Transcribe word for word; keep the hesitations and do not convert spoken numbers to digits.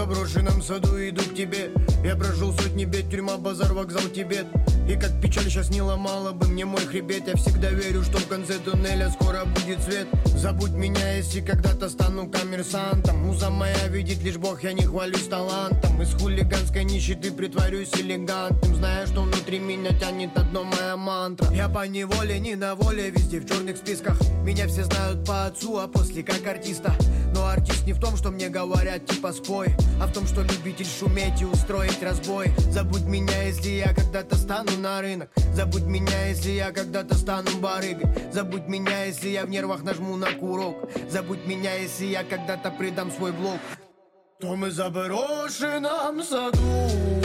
заброшенном саду иду к тебе. Я прожил сотни бед, тюрьма, базар, вокзал, Тибет. И как печаль сейчас не ломала бы мне мой хребет. Я всегда верю, что в конце туннеля скоро будет свет. Забудь меня, если когда-то стану коммерсантом. Муза моя видит лишь Бог, я не хвалюсь талантом. Из хулиганской нищеты притворюсь элегантным, зная, что внутри меня тянет одно моя мантра. Я по неволе, не на воле, везде в черных списках. Меня все знают по отцу, а после как артиста. Но артист не в том, что мне говорят типа спой, а в том, что любитель шуметь и устроить разбой. Забудь меня, если я когда-то стану на рынок. Забудь меня, если я когда-то стану барыгой. Забудь меня, если я в нервах нажму на курок. Забудь меня, если я когда-то предам свой блог. То мы заброшенном саду